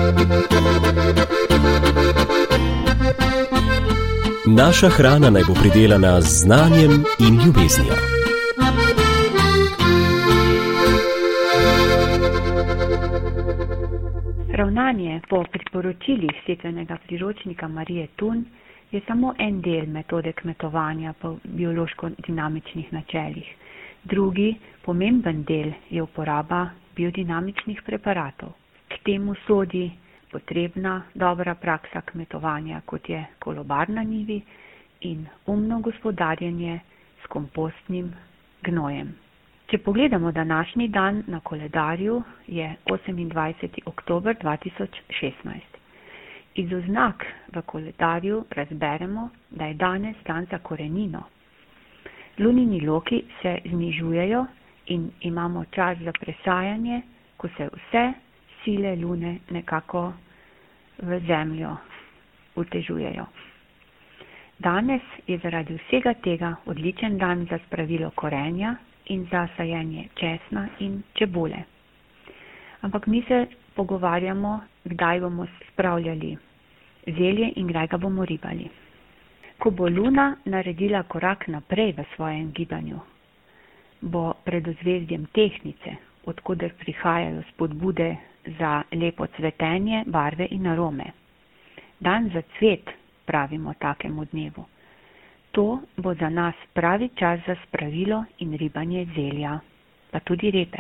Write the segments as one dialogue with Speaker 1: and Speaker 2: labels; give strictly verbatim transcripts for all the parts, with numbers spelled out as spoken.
Speaker 1: Naša hrana naj bo pridelana z znanjem in ljubeznijo.
Speaker 2: Ravnanje po priporočilih setvenega priročnika Marije Tun je samo en del metode kmetovanja po biološko-dinamičnih načelih. Drugi, pomemben del je uporaba biodinamičnih preparatov. K temu sodi potrebna dobra praksa kmetovanja, kot je kolobar na njivi in umno gospodarjenje s kompostnim gnojem. Če pogledamo današnji dan na koledarju, je osemindvajseti oktober dva tisoč šestnajst. Iz oznak v koledarju razberemo, da je danes dan za korenino. Lunini loki se znižujejo in imamo čas za presajanje, ko se vse sile lune nekako v zemljo utežujejo. Danes je zaradi vsega tega odličen dan za spravilo korenja in za sajenje česna in čebule. Ampak mi se pogovarjamo, kdaj bomo spravljali zelje in kdaj ga bomo ribali. Ko bo luna naredila korak naprej v svojem gibanju, bo pred ozvezdjem Tehtnice, odkuder prihajajo spodbude za lepo cvetenje, barve in arome. Dan za cvet pravimo takemu dnevu. To bo za nas pravi čas za spravilo in ribanje zelja, pa tudi repe.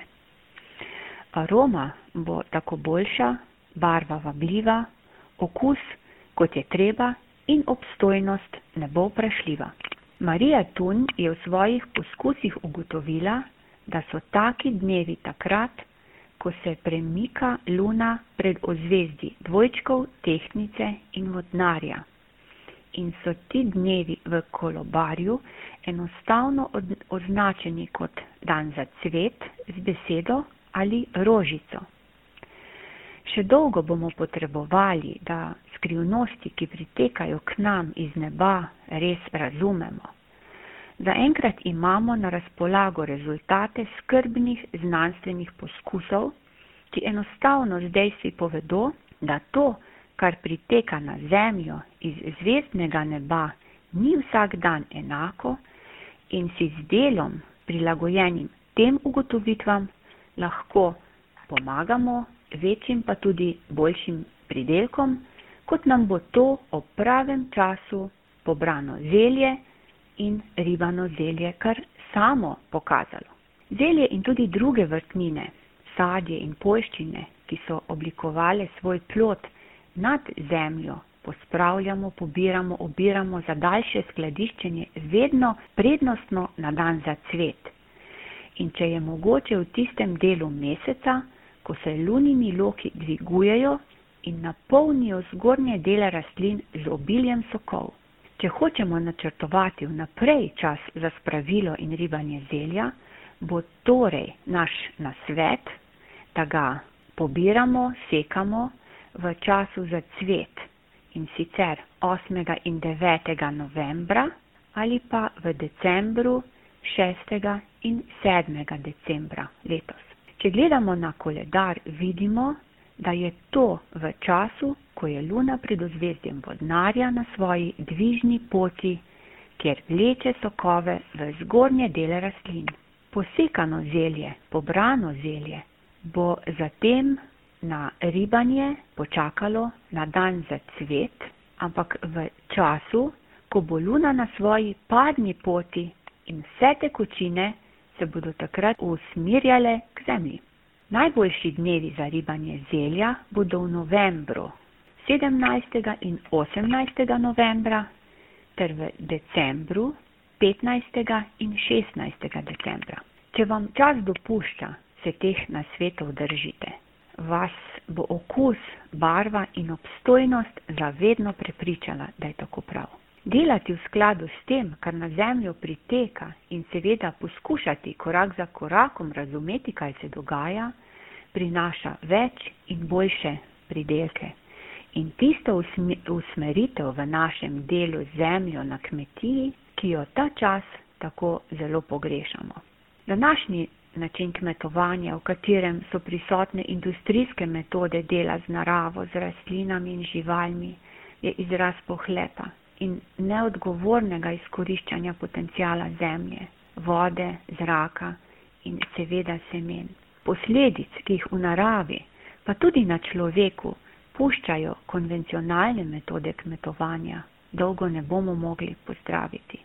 Speaker 2: Aroma bo tako boljša, barva vabljiva, okus kot je treba in obstojnost ne bo vprašljiva. Marija Tun je v svojih poskusih ugotovila, da so taki dnevi takrat, ko se premika luna pred ozvezdji dvojčkov, Tehtnice in Vodnarja. In so ti dnevi v kolobarju enostavno označeni kot dan za cvet z besedo ali rožico. Še dolgo bomo potrebovali, da skrivnosti, ki pritekajo k nam iz neba, res razumemo. Zaenkrat imamo na razpolago rezultate skrbnih znanstvenih poskusov, ki enostavno z dejstvi povedo, da to, kar priteka na zemljo iz zvezdnega neba, ni vsak dan enako in si z delom prilagojenim tem ugotovitvam lahko pomagamo večjim pa tudi boljšim pridelkom, kot nam bo to ob pravem času pobrano zelje in ribano zelje kar samo pokazalo. Zelje in tudi druge vrtnine, sadje in poljščine, ki so oblikovale svoj plod nad zemljo, pospravljamo, pobiramo, obiramo za daljše skladiščenje vedno prednostno na dan za cvet. In če je mogoče v tistem delu meseca, ko se lunini loki dvigujejo in napolnijo zgornje dele rastlin z obiljem sokov. Če hočemo načrtovati vnaprej čas za spravilo in ribanje zelja, bo torej naš nasvet, da ga pobiramo, sekamo v času za cvet, in sicer osmega in devetega novembra ali pa v decembru, šestega in sedmega decembra letos. Če gledamo na koledar, vidimo, da je to v času, ko je luna pred ozvezdjem Vodnarja na svoji dvižni poti, kjer vleče sokove v zgornje dele rastlin. Posekano zelje, pobrano zelje, bo zatem na ribanje počakalo na dan za cvet, ampak v času, ko bo luna na svoji padni poti in vse tekočine se bodo takrat usmirjale k zemlji. Najboljši dnevi za ribanje zelja bodo v novembru, sedemnajstega in osemnajstega novembra, ter v decembru, petnajstega in šestnajstega decembra. Če vam čas dopušča, se teh nasvetov držite. Vas bo okus, barva in obstojnost zavedno prepričala, da je tako prav. Delati v skladu s tem, kar na zemljo priteka, in seveda poskušati korak za korakom razumeti, kaj se dogaja, prinaša več in boljše pridelke. In tisto usmeritev v našem delu zemljo na kmetiji, ki jo ta čas tako zelo pogrešamo. Današnji način kmetovanja, v katerem so prisotne industrijske metode dela z naravo, z rastlinami in živalmi, je izraz pohlepa in neodgovornega izkoriščanja potencijala zemlje, vode, zraka in seveda semen. Posledic, ki jih v naravi, pa tudi na človeku, puščajo konvencionalne metode kmetovanja, dolgo ne bomo mogli pozdraviti.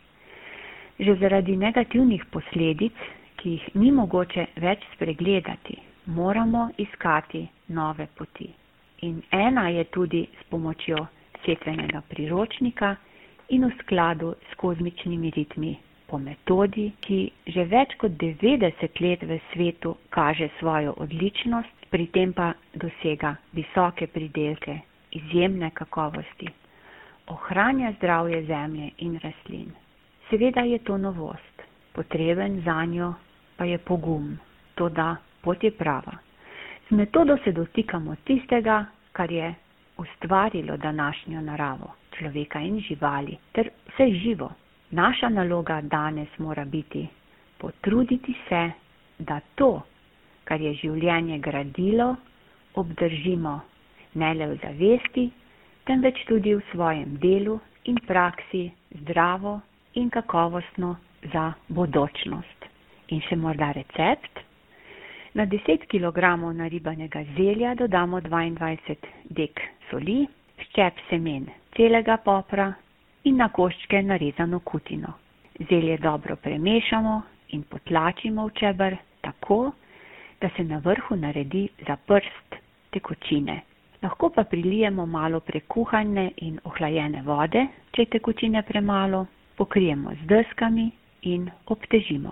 Speaker 2: Že zaradi negativnih posledic, ki jih ni mogoče več spregledati, moramo iskati nove poti. In ena je tudi s pomočjo setvenega priročnika in v skladu s kozmičnimi ritmi po metodi, ki že več kot devetdeset let v svetu kaže svojo odličnost, pri tem pa dosega visoke pridelke, izjemne kakovosti, ohranja zdravje zemlje in rastlin. Seveda je to novost, potreben zanjo pa je pogum, toda pot je prava. Z metodo se dotikamo tistega, kar je ustvarilo današnjo naravo, človeka in živali, ter vse živo. Naša naloga danes mora biti potruditi se, da to, kar je življenje gradilo, obdržimo ne le v zavesti, temveč tudi v svojem delu in praksi zdravo in kakovostno za bodočnost. In še morda recept. Na deset kilogramov naribanega zelja dodamo dvaindvajset dek soli, ščep semen celega popra in na koščke narezano kutino. Zelje dobro premešamo in potlačimo v čeber tako, da se na vrhu naredi za prst tekočine. Lahko pa prilijemo malo prekuhane in ohlajene vode, če je tekočine premalo, pokrijemo z deskami in obtežimo.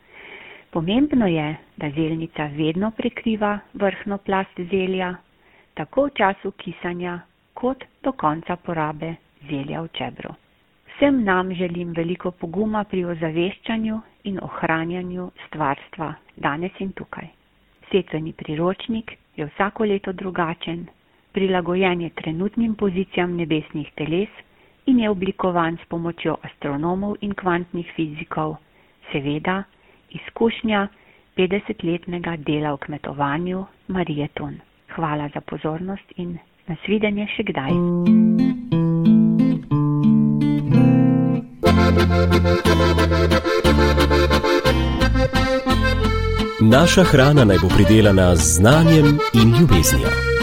Speaker 2: Pomembno je, da zelnica vedno prekriva vrhno plast zelja, tako v času kisanja, kot do konca porabe zelja v čebru. Vsem nam želim veliko poguma pri ozaveščanju in ohranjanju stvarstva danes in tukaj. Setveni priročnik je vsako leto drugačen, prilagojen je trenutnim pozicijam nebesnih teles in je oblikovan s pomočjo astronomov in kvantnih fizikov, seveda izkušnja petdesetletnega dela v kmetovanju Marije Tun. Hvala za pozornost in nasvidenje še kdaj.
Speaker 1: Naša hrana naj bo pridelana z znanjem in ljubeznijo.